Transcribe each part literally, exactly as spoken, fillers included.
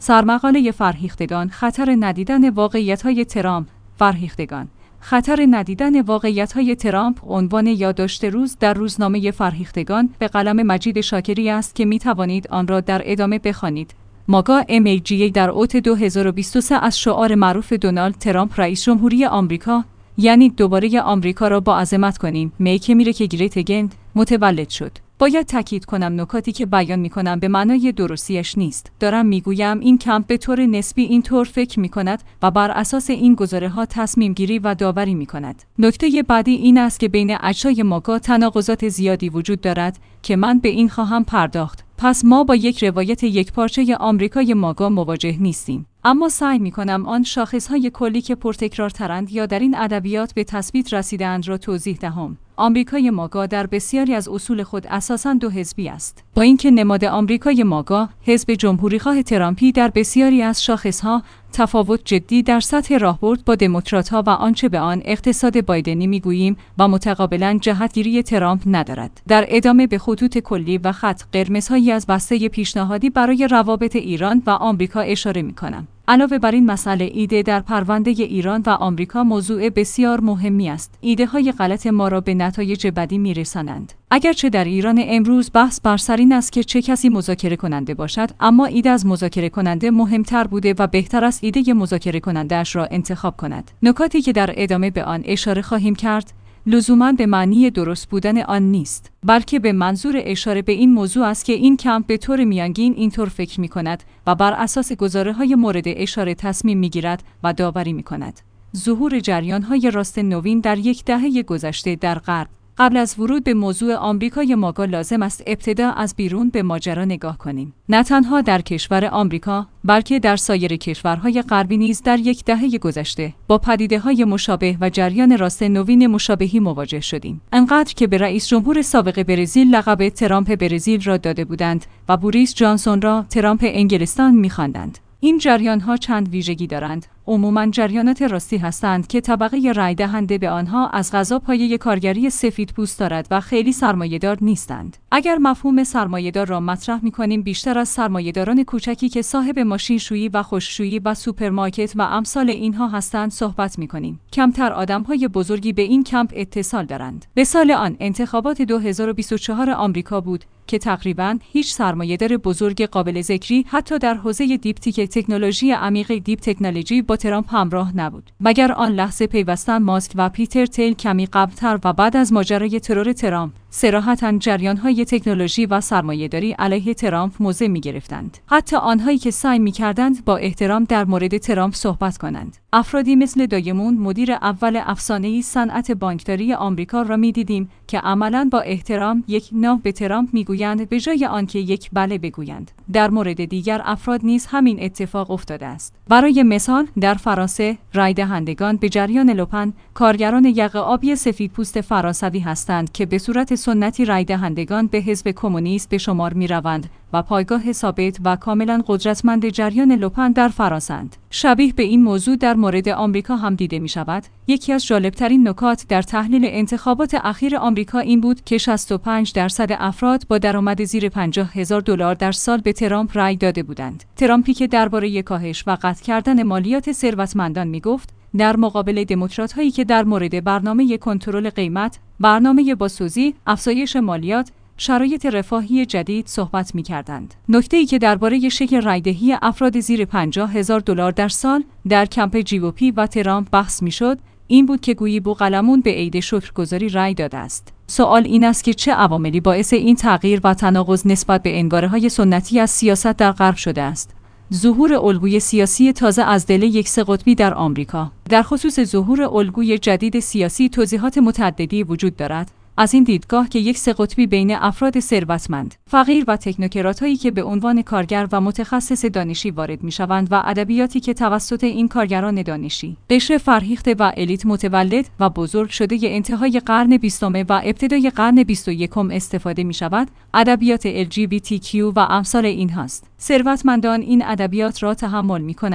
سرمقاله فرهیختگان، خطر ندیدن واقعیت‌های ترامپ. فرهیختگان: خطر ندیدن واقعیت‌های ترامپ عنوان یادداشت روز در روزنامه فرهیختگان به قلم مجید شاکری است که می‌توانید آن را در ادامه بخوانید. ماگا ام ای جی در اوت دو هزار و بیست و سه از شعار معروف دونالد ترامپ رئیس جمهوری آمریکا، یعنی دوباره آمریکا را با عظمت کنیم، میک امریکا گریت اگین، متولد شد. باید تاکید کنم نکاتی که بیان می‌کنم به معنای درستیش نیست. دارم میگویم این کمپ به طور نسبی اینطور فکر می‌کند و بر اساس این گزاره‌ها تصمیم گیری و داوری می‌کند. نکته بعدی این است که بین اجزای ماگا تناقضات زیادی وجود دارد که من به این خواهم پرداخت. پس ما با یک روایت یکپارچه آمریکای ماگا مواجه نیستیم. اما سعی می‌کنم آن شاخص‌های کلی که پرتکرارترند یا در این ادبیات به تثبیت رسیده‌اند را توضیح دهم. آمریکای ماگا در بسیاری از اصول خود اساساً دو حزبی است. با اینکه نماد آمریکای ماگا، حزب جمهوریخواه ترامپی، در بسیاری از شاخص‌ها تفاوت جدی در سطح راهبرد با دموکرات‌ها و آنچه به آن اقتصاد بایدنی می‌گوییم و متقابلاً جهتگیری ترامپ ندارد. در ادامه به خطوط کلی و خط قرمزهایی از بسته پیشنهادی برای روابط ایران و آمریکا اشاره می‌کنم. علاوه بر این مسئله، ایده در پرونده ایران و آمریکا موضوع بسیار مهمی است. ایده های غلط ما را به نتایج بدی میرسانند. اگرچه در ایران امروز بحث بر سر این است که چه کسی مذاکره کننده باشد، اما ایده از مذاکره کننده مهمتر بوده و بهتر است ایده مذاکره کننده اش را انتخاب کند. نکاتی که در ادامه به آن اشاره خواهیم کرد لزوماً به معنی درست بودن آن نیست، بلکه به منظور اشاره به این موضوع است که این کمپ به طور میانگین اینطور فکر می کند و بر اساس گزاره‌های مورد اشاره تصمیم می گیرد و داوری می کند. ظهور جریان‌های راست نوین در یک دهه گذشته در غرب. قبل از ورود به موضوع آمریکای ماگا لازم است ابتدا از بیرون به ماجرا نگاه کنیم. نه تنها در کشور آمریکا، بلکه در سایر کشورهای غربی نیز در یک دهه گذشته با پدیده‌های مشابه و جریان راست نوین مشابهی مواجه شدیم. انقدر که به رئیس جمهور سابق برزیل لقب ترامپ برزیل را داده بودند و بوریس جانسون را ترامپ انگلستان می‌خواندند. این جریان‌ها چند ویژگی دارند. عموماً جریانات راستی هستند که طبقه رای دهنده به آنها از قضا پایه کارگری سفیدپوست دارد و خیلی سرمایه‌دار نیستند. اگر مفهوم سرمایه‌دار را مطرح می‌کنیم، بیشتر از سرمایه‌داران کوچکی که صاحب ماشینشویی و خشکشویی و سوپرمارکت و امثال اینها هستند صحبت می‌کنیم. کمتر آدم‌های بزرگی به این کمپ اتصال دارند. مثال آن انتخابات دو هزار و بیست و چهار آمریکا بود که تقریباً هیچ سرمایه‌دار بزرگ قابل ذکری حتی در حوزه دیپ تک تکنولوژی عمیق دیپ تکنولوژی با ترامپ همراه نبود. مگر آن لحظه پیوستن ماسک و پیتر تیل کمی قبلتر و بعد از ماجرای ترور ترامپ صراحتاً جریان‌های تکنولوژی و سرمایه‌داری علیه ترامپ موضع می‌گرفتند. حتی آنهایی که سعی می‌کردند با احترام در مورد ترامپ صحبت کنند. افرادی مثل دایموند، مدیر اول افسانه‌ای صنعت بانکداری آمریکا را می‌دیدیم که عملاً با احترام یک نه به ترامپ می‌گویند به جای آنکه یک بله بگویند. در مورد دیگر افراد نیز همین اتفاق افتاده است. برای مثال در فرانسه رای دهندگان به جریان لوپن، کارگران یقه آبی سفیدپوست فرانسوی هستند که به صورت سنتی رای دهندگان به حزب کمونیست به شمار می‌روند و پایگاه ثابت و کاملا قدرتمند جریان لوپن در فرانسه اند. شبیه به این موضوع در مورد آمریکا هم دیده می شود. یکی از جالبترین نکات در تحلیل انتخابات اخیر آمریکا این بود که شصت و پنج درصد افراد با درآمد زیر پنجاه هزار دلار در سال به ترامپ رای داده بودند. ترامپی که درباره کاهش و قطع کردن مالیات ثروتمندان می گفت، در مقابل دموکرات هایی که در مورد برنامه کنترل قیمت، برنامه بازسازی، افزایش مالیات، شرایط رفاهی جدید صحبت می‌کردند. نکته‌ای که درباره شکل رایدهی افراد زیر پنجاه هزار دلار در سال در کمپ جی او پی و ترامپ بحث می‌شد، این بود که گویی بوقلمون به عید شکرگزاری رای داده است. سوال این است که چه عواملی باعث این تغییر و تناقض نسبت به انگاره‌های سنتی از سیاست در غرب شده است؟ ظهور الگوی سیاسی تازه از دل یک سه قطبی در آمریکا. در خصوص ظهور الگوی جدید سیاسی توضیحات متعددی وجود دارد. از این دیدگاه که یک سه قطبی بین افراد ثروتمند، فقیر و تکنوکرات‌هایی که به عنوان کارگر و متخصص دانشی وارد می‌شوند و ادبیاتی که توسط این کارگران دانشی، قشر فرهیخته و الیت متولد و بزرگ شده انتهای قرن بیستم و ابتدای قرن بیست و یکم استفاده می‌شود، ادبیات ال جی بی تی کیو و امثال اینهاست. ثروتمندان این ادبیات را تحمل می‌کنند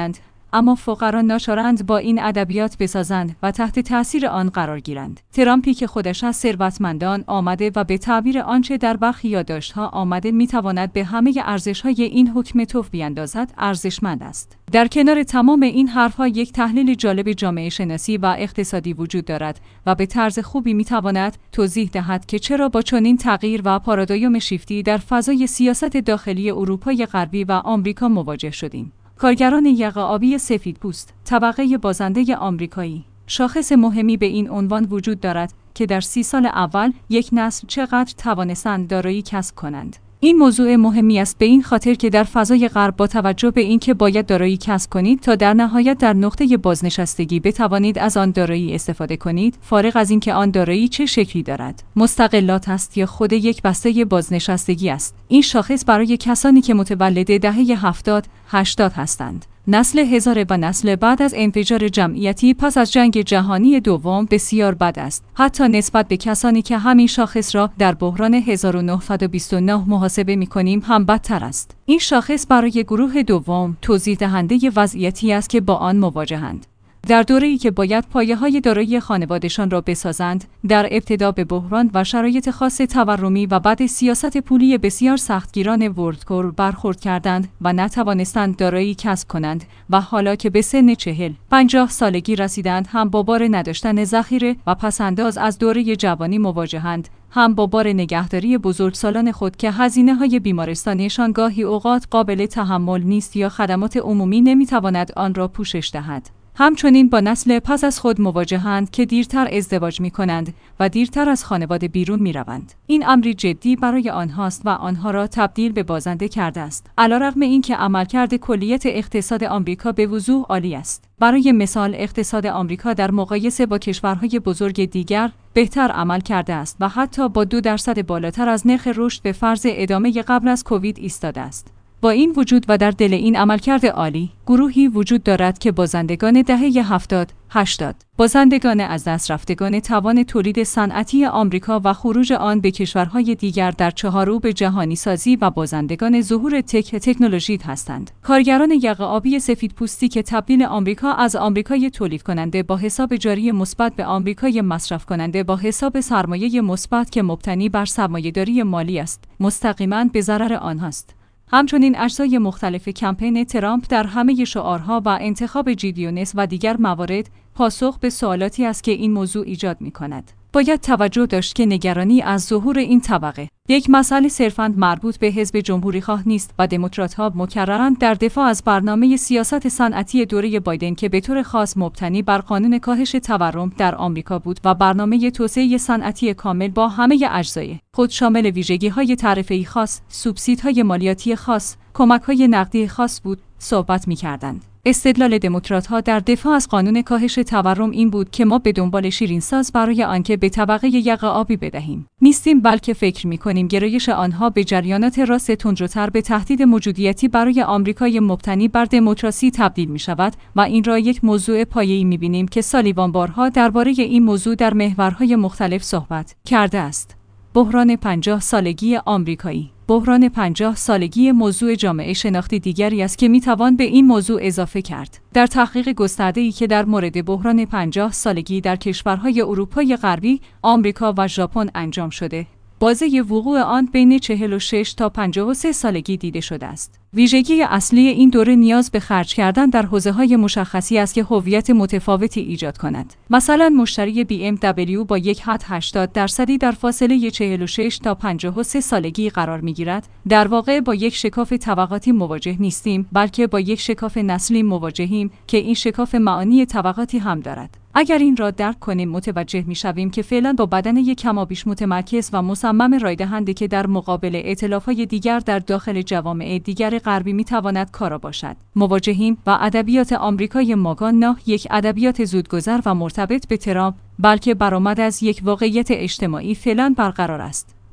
اما فقرا ناچارند با این ادبیات بسازند و تحت تأثیر آن قرار گیرند. ترامپی که خودش از ثروتمندان آمده و به تعبیر آنچه در برخی یادداشت‌ها آمده میتواند به همه ارزش‌های این حکم توف بیاندازد، ارزشمند است. در کنار تمام این حرف‌ها یک تحلیل جالب جامعه شناسی و اقتصادی وجود دارد و به طرز خوبی میتواند توضیح دهد که چرا با چنین تغییر و پارادایم شیفتی در فضای سیاست داخلی اروپای غربی و آمریکا مواجه شدیم. کارگران یقه آبی سفیدپوست، طبقه بازنده آمریکایی، شاخص مهمی به این عنوان وجود دارد که در سی سال اول یک نسل چقدر توانستند دارایی کسب کنند. این موضوع مهمی است به این خاطر که در فضای غرب با توجه به اینکه باید دارایی کسب کنید تا در نهایت در نقطه بازنشستگی بتوانید از آن دارایی استفاده کنید، فارغ از اینکه آن دارایی چه شکلی دارد، مستقلات است یا خود یک بسته بازنشستگی است. این شاخص برای کسانی که متولد دهه هفتاد هشتاد هستند. نسل هزاره و نسل بعد از انفجار جمعیتی پس از جنگ جهانی دوم بسیار بد است، حتی نسبت به کسانی که همین شاخص را در بحران هزار و نهصد و بیست و نه محاسبه می‌کنیم هم بدتر است. این شاخص برای گروه دوم توضیح دهنده وضعیتی است که با آن مواجهند. در دوره‌ای که باید پایه‌های دارایی خانواده‌شان را بسازند، در ابتدا به بحران و شرایط خاص تورمی و بعد سیاست پولی بسیار سختگیران ورلدکور برخورد کردند و نتوانستند دارایی کسب کنند و حالا که به سن چهل، پنجاه سالگی رسیدند هم با بار نداشتن ذخیره و پس‌انداز از دوره جوانی مواجهند، هم با بار نگهداری بزرگسالان خود که هزینه‌های بیمارستانیشان گاهی اوقات قابل تحمل نیست یا خدمات عمومی نمی‌تواند آن را پوشش دهد. همچنین با نسل پس از خود مواجهند که دیرتر ازدواج می کنند و دیرتر از خانواده بیرون می روند. این امری جدی برای آنهاست و آنها را تبدیل به بازنده کرده است. علیرغم اینکه عملکرد کلیت اقتصاد آمریکا به وضوح عالی است. برای مثال اقتصاد آمریکا در مقایسه با کشورهای بزرگ دیگر بهتر عمل کرده است و حتی با دو درصد بالاتر از نرخ رشد به فرض ادامه قبل از کووید ایستاده است. با این وجود و در دل این عملکرد عالی، گروهی وجود دارد که بازندگان دهه هفتاد هشتاد، بازندگان از دست رفتگان توان تولید صنعتی آمریکا و خروج آن به کشورهای دیگر در چهاررو جهانی سازی و بازندگان ظهور تک تکنولوژی هستند. کارگران یقه آبی سفیدپوستی که تبدیل آمریکا از آمریکای تولید کننده با حساب جاری مثبت به آمریکای مصرف کننده با حساب سرمایه مثبت که مبتنی بر سرمایه‌داری مالی است، مستقیما به ضرر آنهاست. همچنین اجزای مختلف کمپین ترامپ در همه شعارها و انتخاب جیدیونس و دیگر موارد پاسخ به سوالاتی است که این موضوع ایجاد می‌کند. باید توجه داشت که نگرانی از ظهور این طبقه یک مسئله صرفاً مربوط به حزب جمهوری‌خواه نیست و دموکرات‌ها مکرراً در دفاع از برنامه سیاست صنعتی دوره بایدن که به طور خاص مبتنی بر قانون کاهش تورم در آمریکا بود و برنامه توسعه صنعتی کامل با همه اجزای خود شامل ویژگی‌های تعرفه‌ای خاص، سوبسیدهای مالیاتی خاص، کمک‌های نقدی خاص بود، صحبت می‌کردند. استدلال دموکرات‌ها در دفاع از قانون کاهش تورم این بود که ما به دنبال شیرینساز برای آنکه به طبقه یقه آبی بدهیم نیستیم، بلکه فکر می‌کنیم گرایش آنها به جریانات راست تندروتر به تهدید موجودیتی برای آمریکای مبتنی بر دموکراسی تبدیل می‌شود و این را یک موضوع پایه‌ای می‌بینیم که سالیوان بارها درباره این موضوع در محورهای مختلف صحبت کرده است. بحران پنجاه سالگی آمریکایی. بحران پنجاه سالگی موضوع جامعه شناختی دیگری است که میتوان به این موضوع اضافه کرد. در تحقیق گسترده‌ای که در مورد بحران پنجاه سالگی در کشورهای اروپای غربی، آمریکا و ژاپن انجام شده، بازه وقوع آن بین چهل و شش تا پنجاه و سه سالگی دیده شده است. ویژگی اصلی این دوره نیاز به خرج کردن در حوزه‌های مشخصی است که هویت متفاوتی ایجاد کند. مثلا مشتری بی ام دبلیو با یک حد هشتاد درصدی در فاصله چهل و شش تا پنجاه و سه سالگی قرار می‌گیرد. در واقع با یک شکاف طبقاتی مواجه نیستیم، بلکه با یک شکاف نسلی مواجهیم که این شکاف معانی طبقاتی هم دارد. اگر این را درک کنیم متوجه می‌شویم که فعلا با بدن یک کمابیش متمرکز و مصمم رایدهنده که در مقابل ائتلاف‌های دیگر در داخل جوامع دیگر غربی می‌تواند کارا باشد مواجهیم و ادبیات آمریکای ماگان نه یک ادبیات زودگذر و مرتبط به ترامپ، بلکه برآمد از یک واقعیت اجتماعی فعلا برقرار است.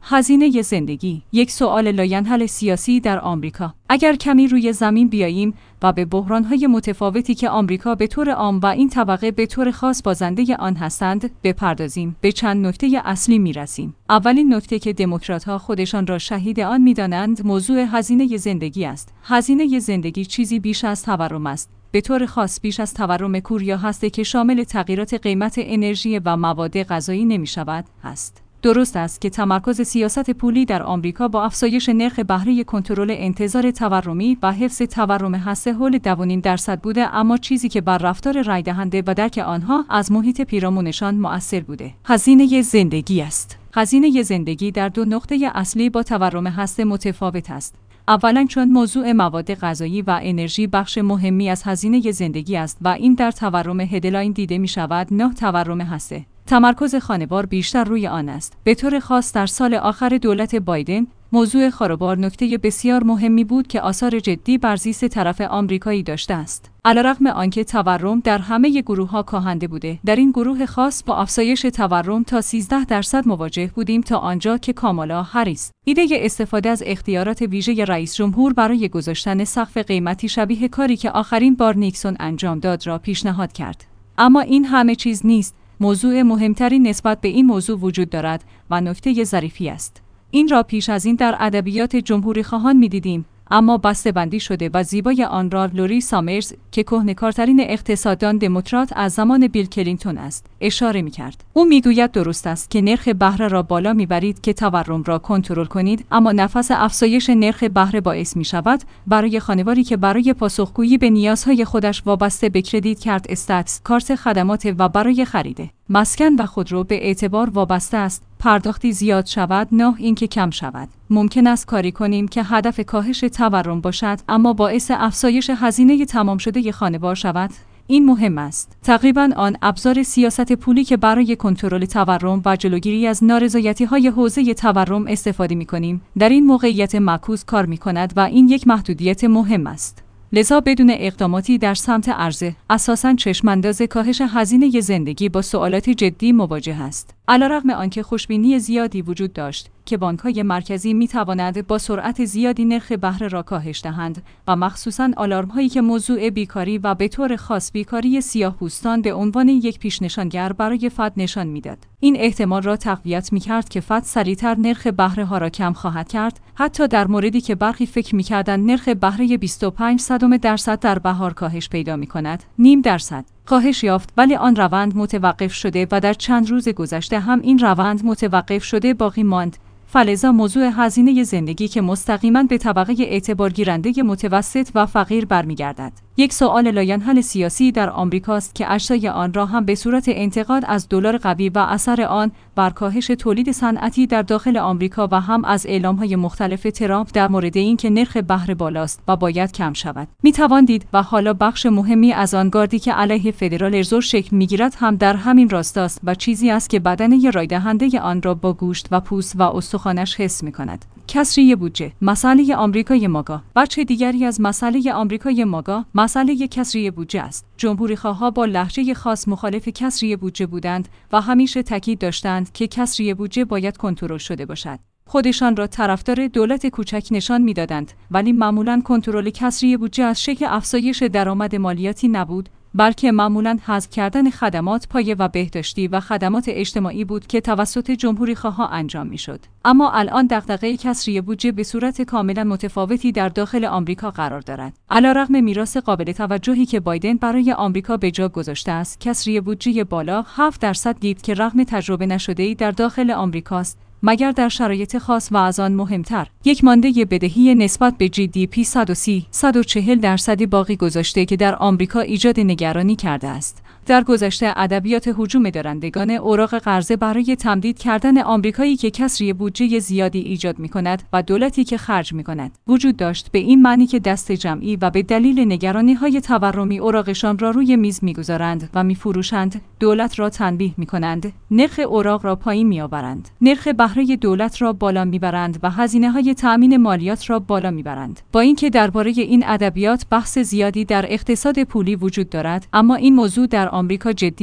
هزینه زندگی، یک سوال لاینحل سیاسی در آمریکا. اگر کمی روی زمین بیاییم و به بحران‌های متفاوتی که آمریکا به طور عام و این طبقه به طور خاص بازنده آن هستند بپردازیم، به چند نکته اصلی می‌رسیم. اولین نکته که دموکرات‌ها خودشان را شهید آن می‌دانند موضوع هزینه زندگی است. هزینه زندگی چیزی بیش از تورم است. به طور خاص بیش از تورم کوریا هست که شامل تغییرات قیمت انرژی و مواد غذایی نمی‌شود است. درست است که تمرکز سیاست پولی در آمریکا با افزایش نرخ بهره کنترل انتظار تورمی و حفظ تورم هسته حول دو و نیم درصد بوده، اما چیزی که بر رفتار رای دهنده و درک آنها از محیط پیرامونشان مؤثر بوده هزینه زندگی است. هزینه زندگی در دو نقطه اصلی با تورم هسته متفاوت است. اولا چون موضوع مواد غذایی و انرژی بخش مهمی از هزینه زندگی است و این در تورم هدلاین دیده می شود، نه تورم هسته. تمرکز خانوار بیشتر روی آن است. به طور خاص در سال آخر دولت بایدن، موضوع خانوار نکته بسیار مهمی بود که آثار جدی بر زیست طرف آمریکایی داشته است. علیرغم آنکه تورم در همه گروه‌ها کاهنده بوده، در این گروه خاص با افزایش تورم تا سیزده درصد مواجه بودیم تا آنجا که کامالا هریس ایده استفاده از اختیارات ویژه رئیس جمهور برای گذاشتن سقف قیمتی شبیه کاری که آخرین بار نیکسون انجام داد را پیشنهاد کرد. اما این همه چیز نیست. موضوع مهمتری نسبت به این موضوع وجود دارد و نکته ظریفی است. این را پیش از این در ادبیات جمهوری خواهان می‌دیدیم، اما بسته‌بندی شده و زیبای آن را لوری سامرز که کهنه‌کارترین اقتصاددان دموکرات از زمان بیل کلینتون است، اشاره می‌کرد. او می‌گوید درست است که نرخ بهره را بالا می‌برید که تورم را کنترل کنید، اما نفس افزایش نرخ بهره باعث می‌شود برای خانواری که برای پاسخگویی به نیازهای خودش وابسته به کردیت کارت استاتس، کارت خدمات و برای خرید مسکن و خودرو به اعتبار وابسته است، پرداختی زیاد شود، نه اینکه کم شود. ممکن است کاری کنیم که هدف کاهش تورم باشد، اما باعث افزایش هزینه تمام شده خانوار شود. این مهم است. تقریباً آن ابزار سیاست پولی که برای کنترل تورم و جلوگیری از نارضایتی‌های حوزه تورم استفاده می‌کنیم، در این موقعیت معکوس کار می‌کند و این یک محدودیت مهم است. لذا بدون اقداماتی در سمت عرضه، اساساً چشم‌انداز کاهش هزینه زندگی با سوالات جدی مواجه است. علیرغم آنکه خوشبینی زیادی وجود داشت که بانک‌های مرکزی می‌توانند با سرعت زیادی نرخ بهره را کاهش دهند و مخصوصاً آلارم‌هایی که موضوع بیکاری و به طور خاص بیکاری سیاه‌پوستان به عنوان یک پیشنشانگر برای فد نشان می‌داد. این احتمال را تقویت می‌کرد که فد سریعتر نرخ بهره ها را کم خواهد کرد، حتی در موردی که برخی فکر می‌کردند نرخ بهره بیست و پنج صدم درصد در بهار کاهش پیدا می‌کند، نیم درصد کاهش یافت، ولی آن روند متوقف شده و در چند روز گذشته هم این روند متوقف شده باقی ماند. فلذا موضوع هزینه زندگی که مستقیما به طبقه اعتبارگیرنده متوسط و فقیر برمیگردد، یک سوال لاینحل سیاسی در آمریکاست که اجزای آن را هم به صورت انتقاد از دلار قوی و اثر آن بر کاهش تولید صنعتی در داخل آمریکا و هم از اعلام‌های مختلف ترامپ در مورد اینکه نرخ بهره بالاست و باید کم شود می‌توان دید و حالا بخش مهمی از آن گاردی که علیه فدرال رزرو شکل می‌گیرد هم در همین راستاست و چیزی است که بدنه رایدهنده آن را با گوشت و پوست و استخوانش حس می‌کند. کسری بودجه، مسئله آمریکای ماگا. بچه دیگری از مسئله آمریکای ماگا، مسئله کسری بودجه است. جمهوری‌خواها با لهجه خاص مخالف کسری بودجه بودند و همیشه تاکید داشتند که کسری بودجه باید کنترل شده باشد. خودشان را طرفدار دولت کوچک نشان می‌دادند، ولی معمولاً کنترل کسری بودجه از شکل افزایش درآمد مالیاتی نبود، بلکه معمولاً حذف کردن خدمات پایه و بهداشتی و خدمات اجتماعی بود که توسط جمهوری‌خواها انجام می‌شد. اما الان دغدغه کسری بودجه به صورت کاملا متفاوتی در داخل آمریکا قرار دارد. علیرغم میراث قابل توجهی که بایدن برای آمریکا به جا گذاشته است، کسری بودجه بالا هفت درصد دید که رغم تجربه نشده‌ای در داخل آمریکاست، مگر در شرایط خاص و از آن مهمتر، یک مانده بدهی نسبت به جی دی پی صد و سی صد و چهل درصدی باقی گذاشته که در آمریکا ایجاد نگرانی کرده است. در گذشته ادبیات هجوم دارندگان اوراق قرضه برای تمدید کردن آمریکایی که کسری بودجه زیادی ایجاد می‌کند و دولتی که خرج می‌کند وجود داشت، به این معنی که دست جمعی و به دلیل نگرانی‌های تورمی اوراقشان را روی میز می‌گذارند و می‌فروشند، دولت را تنبیه می‌کنند، نرخ اوراق را پایین می‌آورند، نرخ بهره دولت را بالا می‌برند و هزینه‌های تأمین مالیات را بالا می‌برند. با اینکه درباره این ادبیات بحث زیادی در اقتصاد پولی وجود دارد، اما این موضوع در آمریکا جدی است.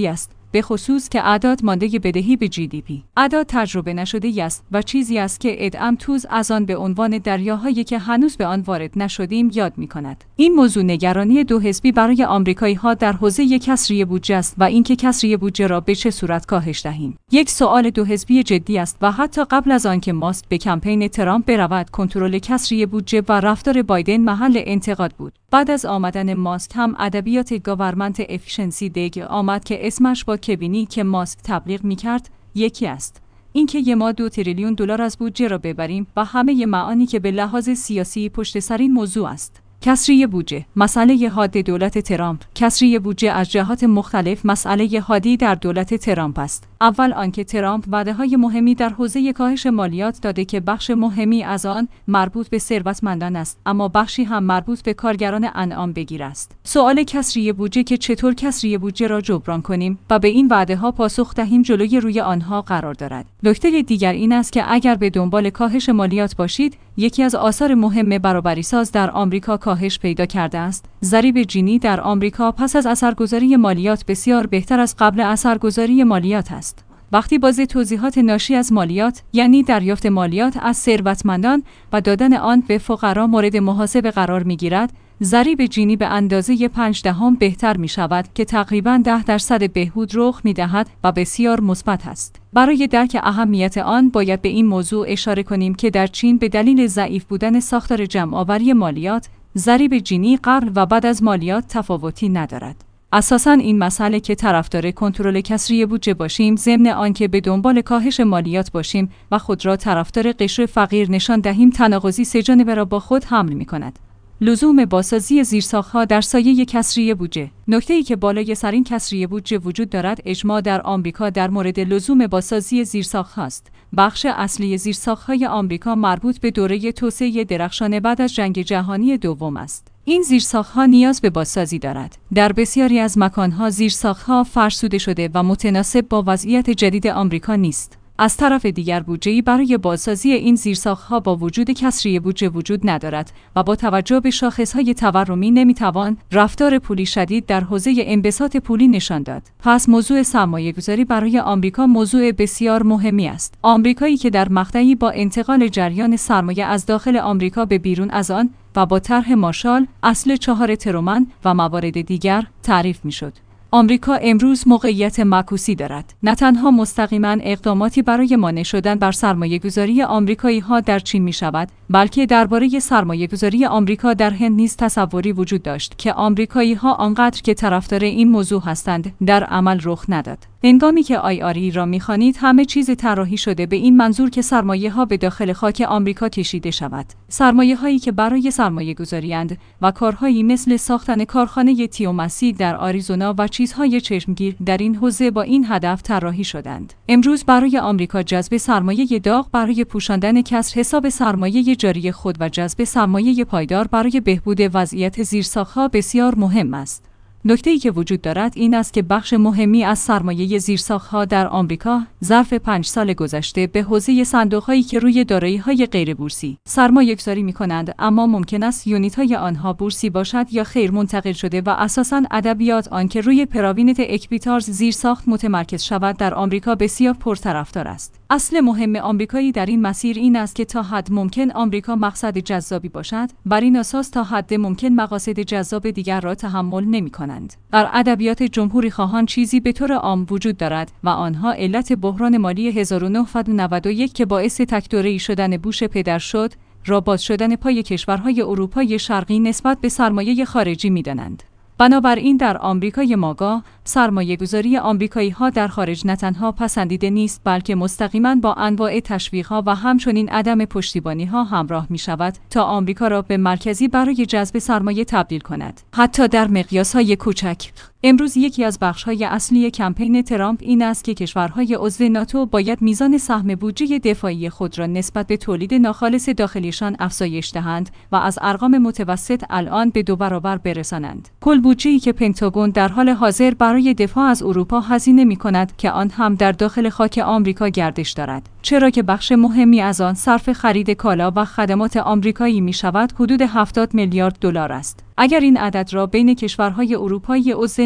به خصوص که اعداد مانده بدهی به جی دی پی. اعداد تجربه نشده است و چیزی است که ادم توز از آن به عنوان دریاهایی که هنوز به آن وارد نشدیم یاد می‌کند. این موضوع نگرانی دو حزبی برای آمریکایی‌ها در حوزه کسری بودجه است و اینکه کسری بودجه را به چه صورت کاهش دهیم. یک سوال دو حزبی جدی است و حتی قبل از آنکه ماست به کمپین ترامپ برود، کنترل کسری بودجه و رفتار بایدن محل انتقاد بود. بعد از آمدن ماست هم ادبیات گاورمنت افیشنسی دیگ آمد که اسمش با کبینی که ماست تبلیغ می‌کرد یکی است. اینکه یه ما دو تریلیون دلار از بودجه را ببریم و همه معانی که به لحاظ سیاسی پشت سر این موضوع است. کسری بودجه، مسئله حاد دولت ترامپ. کسری بودجه از جهات مختلف مسئله حادی در دولت ترامپ است. اول آنکه ترامپ وعده‌های مهمی در حوزه کاهش مالیات داده که بخش مهمی از آن مربوط به ثروتمندان است، اما بخشی هم مربوط به کارگران انعام بگیر است. سوال کسری بودجه که چطور کسری بودجه را جبران کنیم و به این وعده‌ها پاسخ دهیم جلوی روی آنها قرار دارد. نکته دیگر این است که اگر به دنبال کاهش مالیات باشید، یکی از آثار مهم برابری‌ساز در آمریکا کاهش پیدا کرده است. ضریب جینی در آمریکا پس از اثرگذاری مالیات بسیار بهتر از قبل اثرگذاری مالیات است. وقتی بازی توضیحات ناشی از مالیات، یعنی دریافت مالیات از ثروتمندان و دادن آن به فقرا مورد محاسبه قرار می‌گیرد، ضریب جینی به اندازه پنج دهم بهتر می شود که تقریباً ده درصد بهبود رخ می دهد و بسیار مثبت است. برای درک اهمیت آن باید به این موضوع اشاره کنیم که در چین به دلیل ضعیف بودن ساختار جمع‌آوری مالیات، ضریب جینی قبل و بعد از مالیات تفاوتی ندارد. اساساً این مسئله که طرفدار کنترل کسری بودجه باشیم، ضمن آنکه به دنبال کاهش مالیات باشیم و خود را طرفدار قشر فقیر نشان دهیم، تناقضی سه جانبه را با خود حمل می‌کند. لزوم بازسازی زیرساخت‌ها در سایه کسری بودجه. نکته‌ای که بالای سرین کسری بودجه وجود دارد، اجماع در آمریکا در مورد لزوم بازسازی زیرساخت‌ها است. بخش اصلی زیرساخت‌های آمریکا مربوط به دوره توسعه درخشان بعد از جنگ جهانی دوم است. این زیرساخت‌ها نیاز به بازسازی دارد. در بسیاری از مکان‌ها زیرساخت‌ها فرسوده شده و متناسب با وضعیت جدید آمریکا نیست. از طرف دیگر بودجه‌ای برای بازسازی این زیرساخت‌ها با وجود کسری بودجه وجود ندارد و با توجه به شاخص‌های تورمی نمی‌توان رفتار پولی شدید در حوزه انبساط پولی نشان داد. پس موضوع سرمایه‌گذاری برای آمریکا موضوع بسیار مهمی است. آمریکایی که در مقطعی با انتقال جریان سرمایه از داخل آمریکا به بیرون از آن و با طرح مارشال، اصل چهار ترومن و موارد دیگر تعریف می‌شد. آمریکا امروز موقعیت معکوسی دارد. نه تنها مستقیما اقداماتی برای مانع شدن بر سرمایه‌گذاری آمریکایی‌ها در چین می‌شود، بلکه درباره سرمایه‌گذاری آمریکا در هند نیز تصوری وجود داشت که آمریکایی‌ها آنقدر که طرفدار این موضوع هستند، در عمل رخ نداد. هنگامی که آی آر ای را می‌خوانید، همه چیز طراحی شده به این منظور که سرمایه‌ها به داخل خاک آمریکا کشیده شود. سرمایه‌هایی که برای سرمایه‌گذاری‌اند و کارهایی مثل ساختن کارخانه تیومسی در آریزونا و چیزهای چشمگیر در این حوزه با این هدف طراحی شدند. امروز برای آمریکا جذب سرمایه داغ برای پوشاندن کسر حساب سرمایه جاری خود و جذب سرمایه پایدار برای بهبود وضعیت زیرساخت‌ها بسیار مهم است. نکته‌ای که وجود دارد این است که بخش مهمی از سرمایه زیرساخت‌ها در آمریکا ظرف پنج سال گذشته به حوزه صندوق‌هایی که روی دارایی‌های غیر بورسی سرمایه‌گذاری می‌کنند، اما ممکن است یونیت‌های آنها بورسی باشد یا خیر منتقل شده و اساساً ادبیات آن که روی پراوینت اکویتارز زیرساخت متمرکز شود در آمریکا بسیار پرطرفدار است. اصل مهم آمریکایی در این مسیر این است که تا حد ممکن آمریکا مقصد جذابی باشد، بر این اساس تا حد ممکن مقاصد جذاب دیگر را تحمل نمی‌کنند. در ادبیات جمهوری خواهان چیزی به طور عام وجود دارد و آنها علت بحران مالی هزار و نهصد و نود و یک که باعث تک‌دوره‌ای شدن بوش پدر شد، را باز شدن پای کشورهای اروپای شرقی نسبت به سرمایه خارجی می‌دانند. بنابراین در آمریکای ماگا، سرمایه‌گذاری آمریکایی‌ها در خارج نه تنها پسندیده نیست، بلکه مستقیما با انواع تشویق‌ها و همچنین عدم پشتیبانی‌ها همراه می‌شود تا آمریکا را به مرکزی برای جذب سرمایه تبدیل کند، حتی در مقیاس‌های کوچک. امروز یکی از بخش‌های اصلی کمپین ترامپ این است که کشورهای عضو ناتو باید میزان سهم بودجه دفاعی خود را نسبت به تولید ناخالص داخلیشان افزایش دهند و از ارقام متوسط الان به دو برابر برسانند. کل بودجه‌ای که پنتاگون در حال حاضر برای دفاع از اروپا هزینه می‌کند که آن هم در داخل خاک آمریکا گردش دارد، چرا که بخش مهمی از آن صرف خرید کالا و خدمات آمریکایی می‌شود، حدود هفتاد میلیارد دلار است. اگر این عدد را بین کشورهای اروپایی عضو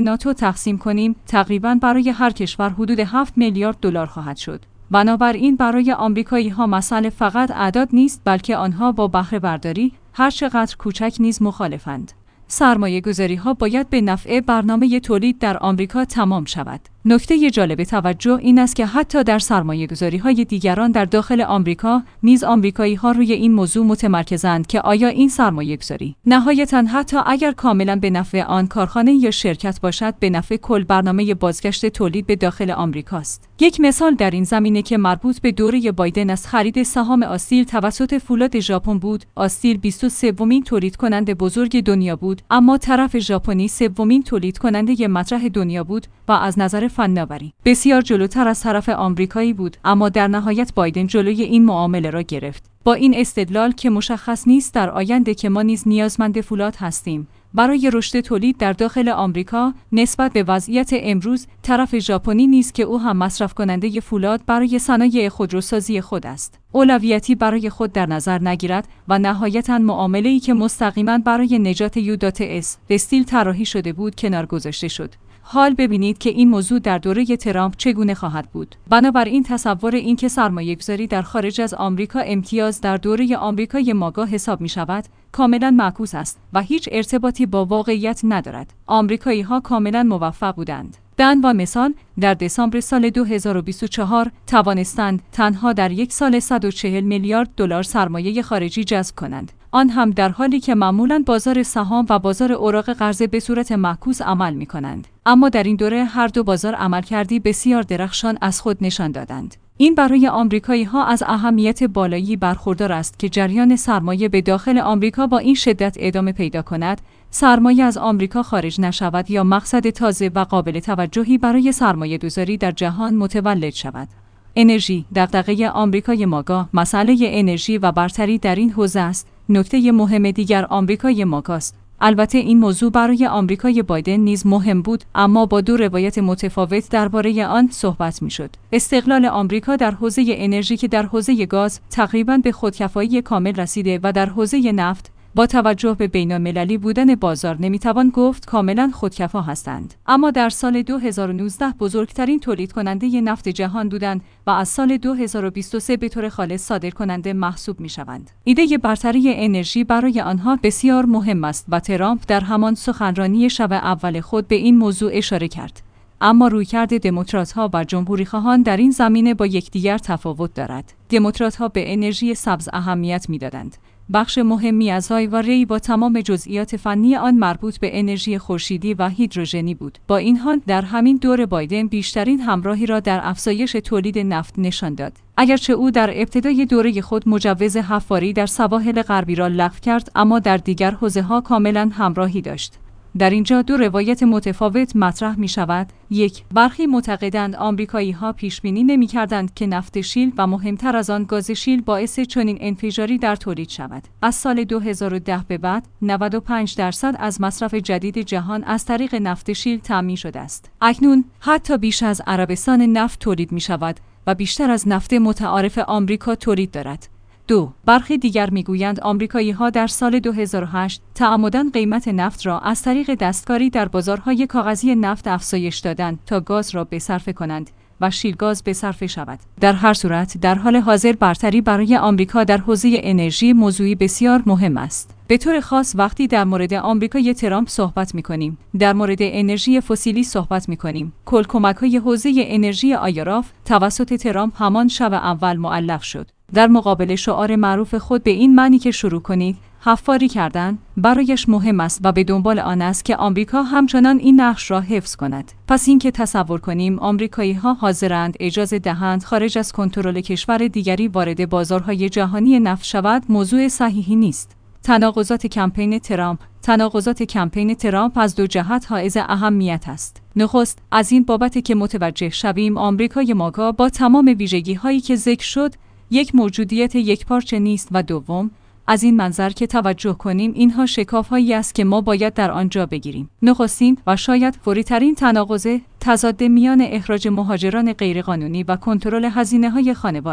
ناتو تقسیم کنیم، تقریباً برای هر کشور حدود هفت میلیارد دلار خواهد شد. بنابراین برای آمریکایی‌ها مسئله فقط اعداد نیست، بلکه آنها با بهره برداری هر چقدر کوچک نیز مخالفند. سرمایه‌گذاری‌ها باید به نفع برنامه تولید در آمریکا تمام شود. نکته جالب توجه این است که حتی در سرمایه‌گذاری‌های دیگران در داخل آمریکا نیز آمریکایی‌ها روی این موضوع متمرکزند که آیا این سرمایه‌گذاری نهایتاً حتی اگر کاملاً به نفع آن کارخانه یا شرکت باشد، به نفع کل برنامه بازگشت تولید به داخل آمریکاست. یک مثال در این زمینه که مربوط به دوره بایدن از خرید سهام آستیل توسط فولاد ژاپن بود. آستیل بیست و سومین تولید کننده بزرگ دنیا بود، اما طرف ژاپنی سومین تولید کننده مطرح دنیا بود و از نظر فناوری بسیار جلوتر از طرف آمریکایی بود، اما در نهایت بایدن جلوی این معامله را گرفت. با این استدلال که مشخص نیست در آینده که ما نیز نیازمند فولاد هستیم برای رشد تولید در داخل آمریکا نسبت به وضعیت امروز، طرف ژاپنی نیست که او هم مصرف کننده فولاد برای صنایع خودروسازی خود است، اولویتی برای خود در نظر نگیرد و نهایتاً معامله‌ای که مستقیما برای نجات یو اس استیل طراحی شده بود کنار گذاشته شد. حال ببینید که این موضوع در دوره ترامپ چگونه خواهد بود. بنابراین تصور این که سرمایه‌گذاری در خارج از آمریکا امتیاز در دوره آمریکای ماگا حساب می شود، کاملا معکوس است و هیچ ارتباطی با واقعیت ندارد. آمریکایی‌ها کاملا موفق بودند. به عنوان مثال، در دسامبر سال دو هزار و بیست و چهار توانستند تنها در یک سال صد و چهل میلیارد دلار سرمایه خارجی جذب کنند، آن هم در حالی که معمولاً بازار سهام و بازار اوراق قرضه به صورت معکوس عمل می کنند. اما در این دوره هر دو بازار عملکردی بسیار درخشان از خود نشان دادند. این برای آمریکایی‌ها از اهمیت بالایی برخوردار است که جریان سرمایه به داخل آمریکا با این شدت ادامه پیدا کند، سرمایه از آمریکا خارج نشود یا مقصد تازه و قابل توجهی برای سرمایه‌گذاری در جهان متولد شود. انرژی، دغدغه آمریکای ماگا، مسئله انرژی و برتری در این حوزه است. نکته مهم دیگر آمریکای ماگاست. البته این موضوع برای آمریکای بایدن نیز مهم بود، اما با دو روایت متفاوت درباره آن صحبت می‌شد. استقلال آمریکا در حوزه انرژی که در حوزه گاز تقریباً به خودکفایی کامل رسیده و در حوزه نفت با توجه به بین‌المللی بودن بازار نمیتوان گفت کاملا خودکفا هستند. اما در سال دو هزار و نوزده بزرگترین تولید کننده نفت جهان بودند و از سال دو هزار و بیست و سه به طور خالص صادرکننده محسوب میشوند. ایده برتری انرژی برای آنها بسیار مهم است و ترامپ در همان سخنرانی شب اول خود به این موضوع اشاره کرد. اما رویکرد دموکرات‌ها و جمهوری‌خواهان در این زمینه با یکدیگر تفاوت دارد. دموکرات‌ها به انرژی سبز اهمیت می‌دادند. بخش مهمی از آیواری با تمام جزئیات فنی آن مربوط به انرژی خورشیدی و هیدروژنی بود. با این حال در همین دور بایدن بیشترین همراهی را در افزایش تولید نفت نشان داد. اگرچه او در ابتدای دوره خود مجوز حفاری در سواحل غربی را لغو کرد، اما در دیگر حوزه‌ها کاملا همراهی داشت. در اینجا دو روایت متفاوت مطرح می شود. یک، برخی معتقدند آمریکایی‌ها پیش بینی نمی‌کردند که نفت شیل و مهمتر از آن گاز شیل باعث چنین انفجاری در تولید شود. از سال دو هزار و ده به بعد نود و پنج درصد از مصرف جدید جهان از طریق نفت شیل تامین شده است. اکنون حتی بیش از عربستان نفت تولید می شود و بیشتر از نفت متعارف آمریکا تولید دارد. دو، برخی دیگر میگویند آمریکایی‌ها در سال دو هزار و هشت تعمداً قیمت نفت را از طریق دستکاری در بازارهای کاغذی نفت افزایش دادند تا گاز را بصرفه کنند و شیلگاز بصرفه شود. در هر صورت در حال حاضر برتری برای آمریکا در حوزه انرژی موضوعی بسیار مهم است. به طور خاص وقتی در مورد آمریکای ترامپ صحبت می‌کنیم، در مورد انرژی فسیلی صحبت می‌کنیم. کل کمک‌های حوزه انرژی آیاراف توسط ترامپ همان شب اول معلق شد. در مقابل شعار معروف خود به این معنی که شروع کنید حفاری کردن برایش مهم است و به دنبال آن است که آمریکا همچنان این نقش را حفظ کند. پس اینکه تصور کنیم آمریکایی‌ها حاضرند اجازه دهند خارج از کنترل کشور دیگری وارد بازارهای جهانی نفت شود موضوع صحیحی نیست. تناقضات کمپین ترامپ تناقضات کمپین ترامپ از دو جهت حائز اهمیت است. نخست از این بابت که متوجه شویم آمریکای ماگا با تمام ویژگی‌هایی که ذکر شد یک موجودیت یکپارچه نیست و دوم از این منظر که توجه کنیم اینها شکاف‌هایی است که ما باید در آنجا بگیریم. نخستین و شاید فوری‌ترین تناقض تضاد میان اخراج مهاجران غیرقانونی و کنترل هزینه‌های خانوار است.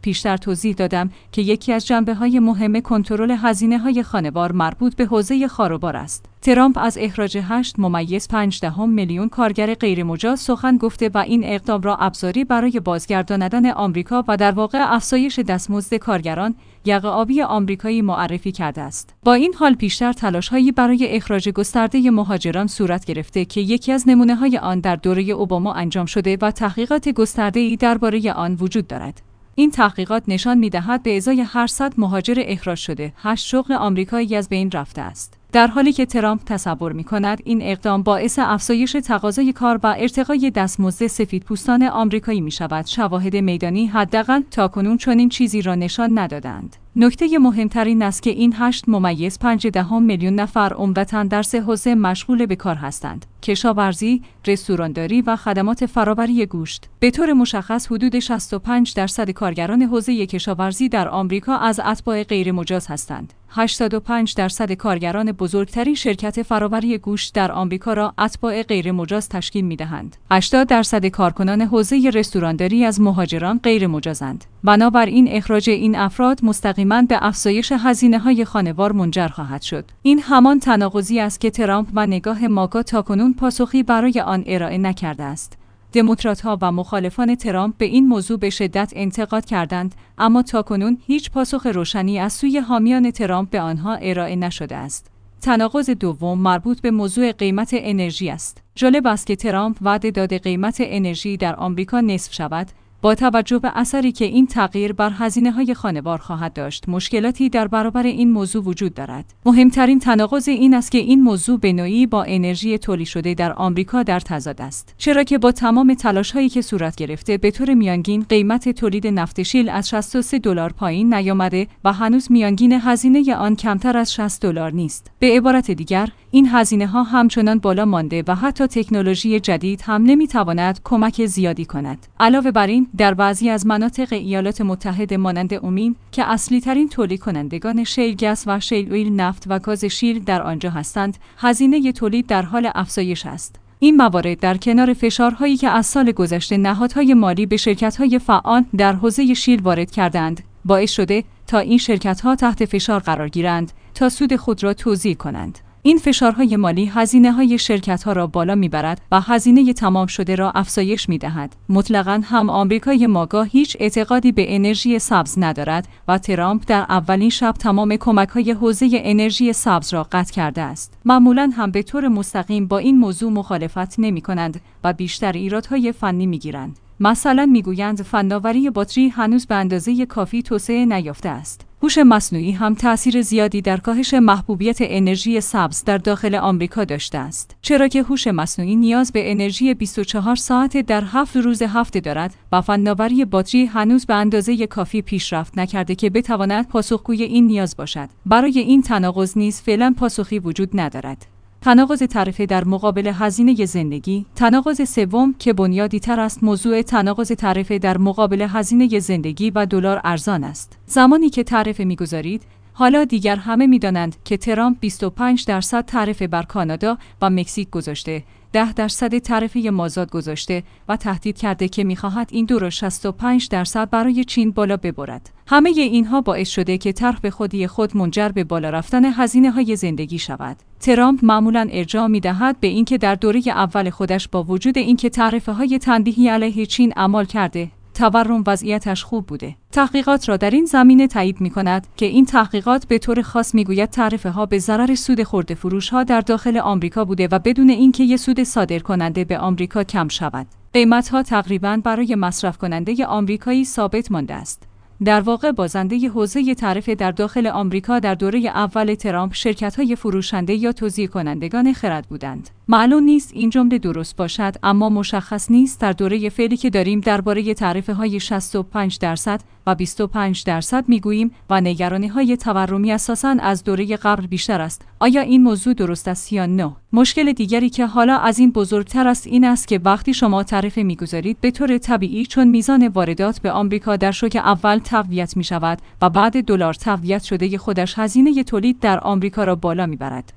پیشتر توضیح دادم که یکی از جنبه‌های مهم کنترل هزینه‌های خانوار مربوط به حوزه خاروبار است. ترامپ از اخراج هشت ممیز پنج دهم میلیون کارگر غیرمجاز سخن گفته و این اقدام را ابزاری برای بازگرداندن آمریکا و در واقع افزایش دستمزد کارگران یقه آبی آمریکایی معرفی کرده است. با این حال پیشتر تلاش‌هایی برای اخراج گسترده مهاجران صورت گرفته که یکی از نمونه‌های آن در دوره اوباما انجام شده و تحقیقات گسترده‌ای درباره آن وجود دارد. این تحقیقات نشان می‌دهد به ازای هر صد مهاجر اخراج شده، هشت شغل آمریکایی از بین رفته است. در حالی که ترامپ تصور می‌کند این اقدام باعث افزایش تقاضای کار و ارتقای دستمزد سفیدپوستان آمریکایی می‌شود، شواهد میدانی حداقل تاکنون چنین چیزی را نشان ندادند. نکته مهمترین است که این هشت ممیز پنج دهم میلیون نفر عمدتاً در سه حوزه مشغول به کار هستند: کشاورزی، رستورانداری و خدمات فرآوری گوشت. به طور مشخص حدود شصت و پنج درصد کارگران حوزه کشاورزی در آمریکا از اتباع غیرمجاز هستند. هشتاد و پنج درصد کارگران بزرگترین شرکت فرآوری گوشت در آمریکا را اتباع غیرمجاز تشکیل می‌دهند. هشتاد درصد کارکنان حوزه رستورانداری از مهاجران غیرمجازند. بنابراین اخراج این افراد مستقیماً به افزایش هزینه‌های خانوار منجر خواهد شد. این همان تناقضی است که ترامپ و نگاه ماگا تاکنون پاسخی برای آن ارائه نکرده است. دموکرات‌ها و مخالفان ترامپ به این موضوع به شدت انتقاد کردند، اما تاکنون هیچ پاسخ روشنی از سوی حامیان ترامپ به آنها ارائه نشده است. تناقض دوم مربوط به موضوع قیمت انرژی است. جالب است که ترامپ وعده داده قیمت انرژی در آمریکا نصف شود. با توجه به اثری که این تغییر بر هزینه‌های خانوار خواهد داشت، مشکلاتی در برابر این موضوع وجود دارد. مهمترین تناقض این است که این موضوع به نوعی با انرژی تولید شده در آمریکا در تضاد است، چرا که با تمام تلاش‌هایی که صورت گرفته به طور میانگین قیمت تولید نفت شیل از شصت و سه دلار پایین نیامده و هنوز میانگین هزینه آن کمتر از شصت دلار نیست. به عبارت دیگر، این هزینه‌ها همچنان بالا مانده و حتی تکنولوژی جدید هم نمی‌تواند کمک زیادی کند. علاوه بر این، در بعضی از مناطق ایالات متحده مانند اومین که اصلی ترین تولید کنندگان شیل گاز و شیل اویل نفت و گاز شیل در آنجا هستند، هزینه تولید در حال افزایش است. این موارد در کنار فشارهایی که از سال گذشته نهادهای مالی به شرکت‌های فعال در حوزه شیل وارد کردند، باعث شده تا این شرکت‌ها تحت فشار قرار گیرند تا سود خود را توزیع کنند. این فشارهای مالی هزینه‌های شرکت‌ها را بالا می‌برد و هزینه تمام شده را افزایش می‌دهد. مطلقاً هم آمریکای ماگا هیچ اعتقادی به انرژی سبز ندارد و ترامپ در اولین شب تمام کمک‌های حوزه انرژی سبز را قطع کرده است. معمولاً هم به طور مستقیم با این موضوع مخالفت نمی‌کنند و بیشتر ایرادهای فنی می‌گیرند. مثلا میگویند فناوری باتری هنوز به اندازه کافی توسعه نیافته است. هوش مصنوعی هم تأثیر زیادی در کاهش محبوبیت انرژی سبز در داخل آمریکا داشته است، چرا که هوش مصنوعی نیاز به انرژی بیست و چهار ساعت در هفت روز هفته دارد و فناوری باتری هنوز به اندازه کافی پیشرفت نکرده که بتواند پاسخگوی این نیاز باشد. برای این تناقض نیز فعلا پاسخی وجود ندارد. تناقض تعرفه در مقابل هزینه زندگی. تناقض سوم که بنیادی تر است، موضوع تناقض تعرفه در مقابل هزینه زندگی و دلار ارزان است. زمانی که تعرفه می‌گذارید، حالا دیگر همه می‌دانند که ترامپ بیست و پنج درصد تعرفه بر کانادا و مکزیک گذاشته، ده درصد تعرفه مازاد گذاشته و تهدید کرده که می‌خواهد این دو را شصت و پنج درصد برای چین بالا ببرد. همه اینها باعث شده که طرح به خودی خود منجر به بالا رفتن هزینه‌های زندگی شود. ترامپ معمولاً ارجاع می‌دهد به اینکه در دوره اول خودش با وجود اینکه تعرفه‌های تنبیهی علیه چین اعمال کرده، تورم وضعیتش خوب بوده. تحقیقات را در این زمینه تایید می‌کند که این تحقیقات به طور خاص می‌گوید تعرفه‌ها به ضرر سود خرده فروش‌ها در داخل آمریکا بوده و بدون اینکه یک سود صادرکننده به آمریکا کم شود. قیمت‌ها تقریباً برای مصرف کننده آمریکایی ثابت مانده است. در واقع بازنده حوزه تعرفه در داخل آمریکا در دوره اول ترامپ شرکت‌های فروشنده یا توزیع کنندگان خرد بودند. معلوم نیست این جمله درست باشد، اما مشخص نیست در دوره فعلی که داریم درباره تعرفه‌های شصت و پنج درصد و بیست و پنج درصد میگوییم و نگرانی‌های تورمی اساساً از دوره قبل بیشتر است. آیا این موضوع درست است یا نه؟ مشکل دیگری که حالا از این بزرگتر است این است که وقتی شما تعرفه میگذارید، به طور طبیعی چون میزان واردات به آمریکا در شوک اول تقویت می شود و بعد دلار تقویت شده خودش هزینه تولید در آمریکا را بالا میبرد.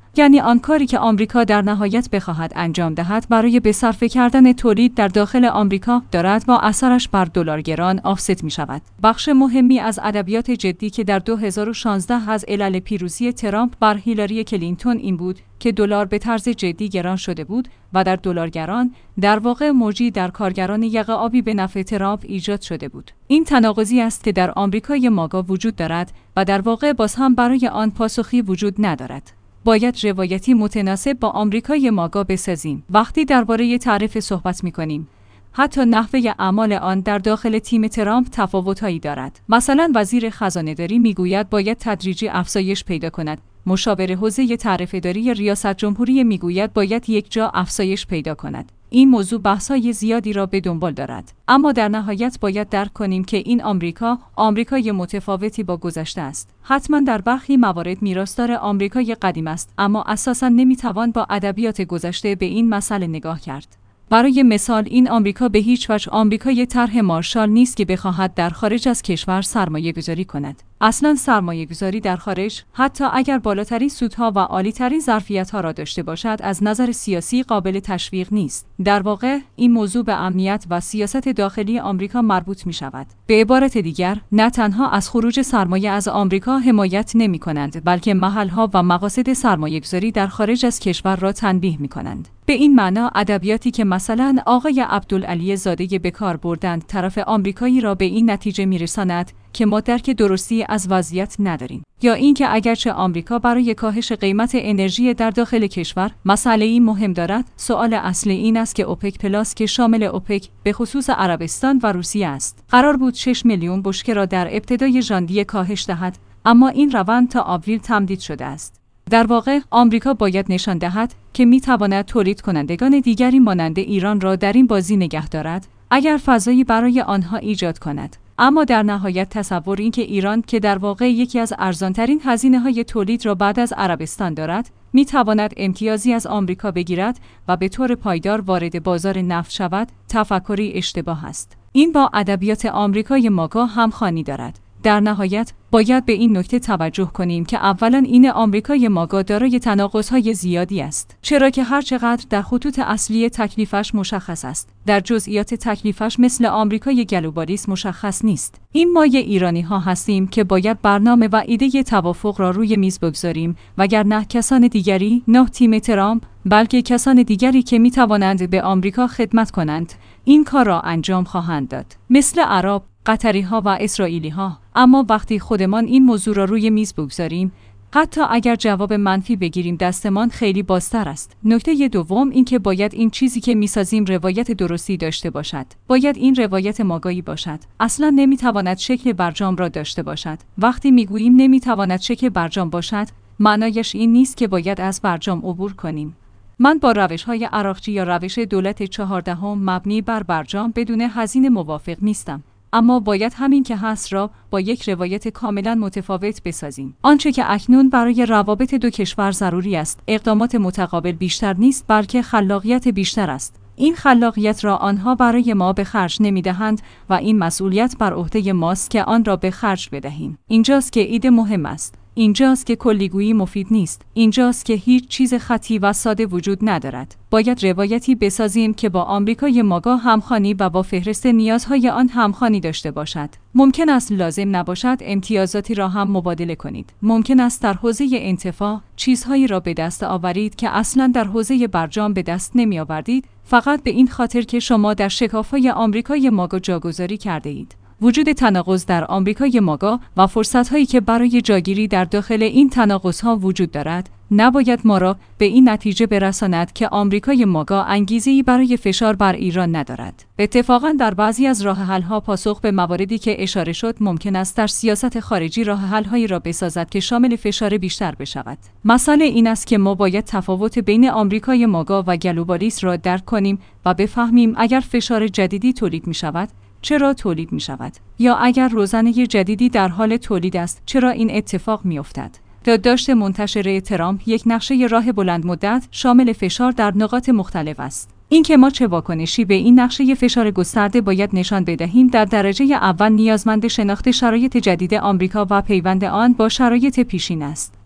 یعنی آن کاری که آمریکا در نهایت بخواهد انجام دهد برای به صرفه کردن تولید در داخل آمریکا دارد با اثرش بر دلار گران آفست می شود. بخش مهمی از ادبیات جدی که در دو هزار و شانزده از علل پیروزی ترامپ بر هیلاری کلینتون این بود که دلار به طرز جدی گران شده بود و در دلار گران در واقع موجی در کارگران یقه آبی به نفع ترامپ ایجاد شده بود. این تناقضی است که در آمریکای ماگا وجود دارد و در واقع باز هم برای آن پاسخی وجود ندارد. باید روایتی متناسب با آمریکای ماگا بسازیم. وقتی درباره تعرفه صحبت می‌کنیم، حتی نحوه اعمال آن در داخل تیم ترامپ تفاوت‌هایی دارد. مثلا وزیر خزانه‌داری میگوید باید تدریجی افزایش پیدا کند. مشاور حوزه تعرفه‌داری ریاست جمهوری میگوید باید یک جا افزایش پیدا کند. این موضوع بحث‌های زیادی را به دنبال دارد. اما در نهایت باید درک کنیم که این آمریکا، آمریکای متفاوتی با گذشته است. حتما در برخی موارد میراثدار آمریکای قدیم است، اما اساساً نمیتوان با ادبیات گذشته به این مسئله نگاه کرد. برای مثال این آمریکا به هیچ وجه آمریکای طرح مارشال نیست که بخواهد در خارج از کشور سرمایه گذاری کند. اصلا سرمایه گذاری در خارج، حتی اگر بالاترین سودها و عالیترین ظرفیت‌ها را داشته باشد، از نظر سیاسی قابل تشویق نیست. در واقع این موضوع به امنیت و سیاست داخلی آمریکا مربوط می شود. به عبارت دیگر، نه تنها از خروج سرمایه از آمریکا حمایت نمی کنند، بلکه محل‌ها و مقاصد سرمایه گذاری در خارج از کشور را تنبیه می کنند. به این معنا ادبیاتی که مثلا آقای عبدالعلی زاده به کار بردند طرف آمریکایی را به این نتیجه میرساند که ما درک درستی از وضعیت نداریم، یا اینکه اگرچه آمریکا برای کاهش قیمت انرژی در داخل کشور مسئله‌ای مهم دارد، سوال اصلی این است که اوپک پلاس که شامل اوپک به خصوص عربستان و روسیه است، قرار بود شش میلیون بشکه را در ابتدای ژانویه کاهش دهد، اما این روند تا آوریل تمدید شده است. در واقع آمریکا باید نشان دهد که می‌تواند تولید کنندگان دیگری مانند ایران را در این بازی نگه دارد اگر فضایی برای آنها ایجاد کند. اما در نهایت تصور این که ایران که در واقع یکی از ارزانترین هزینه‌های تولید را بعد از عربستان دارد، می‌تواند امتیازی از آمریکا بگیرد و به طور پایدار وارد بازار نفت شود، تفکری اشتباه است. این با ادبیات آمریکای ماگا همخوانی دارد. در نهایت باید به این نکته توجه کنیم که اولا این آمریکای ماگا دارای تناقض‌های زیادی است، چرا که هر چقدر در خطوط اصلی تکلیفش مشخص است، در جزئیات تکلیفش مثل آمریکای گلوبالیسم مشخص نیست. این ما ایرانی‌ها هستیم که باید برنامه و ایده توافق را روی میز بگذاریم، وگرنه کسان دیگری، نه تیم ترامپ، بلکه کسان دیگری که می‌توانند به آمریکا خدمت کنند، این کار را انجام خواهند داد، مثل عرب، قطری ها و اسرائیلی ها. اما وقتی خودمان این موضوع را روی میز بگذاریم، حتی اگر جواب منفی بگیریم دستمان خیلی بازتر است. نکته دوم این که باید این چیزی که میسازیم روایت درستی داشته باشد. باید این روایت ماگایی باشد. اصلا نمیتواند شکل برجام را داشته باشد. وقتی میگوییم نمیتواند شکل برجام باشد، معنایش این نیست که باید از برجام عبور کنیم. من با روش‌های عراقچی یا روش دولت چهاردهم مبنی بر برجام بدون هزینه موافق نیستم. اما باید همین که هست را با یک روایت کاملا متفاوت بسازیم. آنچه که اکنون برای روابط دو کشور ضروری است، اقدامات متقابل بیشتر نیست، بلکه خلاقیت بیشتر است. این خلاقیت را آنها برای ما به خرج نمی‌دهند و این مسئولیت بر عهده ماست که آن را به خرج بدهیم. اینجاست که ایده مهم است. اینجاست که کلیگویی مفید نیست. اینجاست که هیچ چیز خطی و ساده وجود ندارد. باید روایتی بسازیم که با آمریکای ماگا همخوانی و با فهرست نیازهای آن همخوانی داشته باشد. ممکن است لازم نباشد امتیازاتی را هم مبادله کنید. ممکن است در حوزه انتفاع چیزهایی را به دست آورید که اصلاً در حوزه برجام به دست نمی آوردید، فقط به این خاطر که شما در شکاف‌های آمریکای ماگا جاگذاری کرده اید. وجود تناقض در آمریکای ماگا و فرصت‌هایی که برای جاگیری در داخل این تناقض‌ها وجود دارد، نباید ما را به این نتیجه برساند که آمریکای ماگا انگیزه‌ای برای فشار بر ایران ندارد. اتفاقاً در بعضی از راه‌حل‌ها پاسخ به مواردی که اشاره شد ممکن است در سیاست خارجی راه‌حل‌هایی را بسازد که شامل فشار بیشتر بشود. مسئله این است که ما باید تفاوت بین آمریکای ماگا و گلوبالیسم را درک کنیم و بفهمیم اگر فشار جدیدی تولید می‌شود، چرا تولید می شود؟ یا اگر روزنه جدیدی در حال تولید است، چرا این اتفاق می افتد؟ داشته منتشره ترامپ یک نقشه راه بلند مدت شامل فشار در نقاط مختلف است. اینکه ما چه واکنشی به این نقشه فشار گسترده باید نشان بدهیم در درجه اول نیازمند شناخت شرایط جدید آمریکا و پیوند آن با شرایط پیشین است.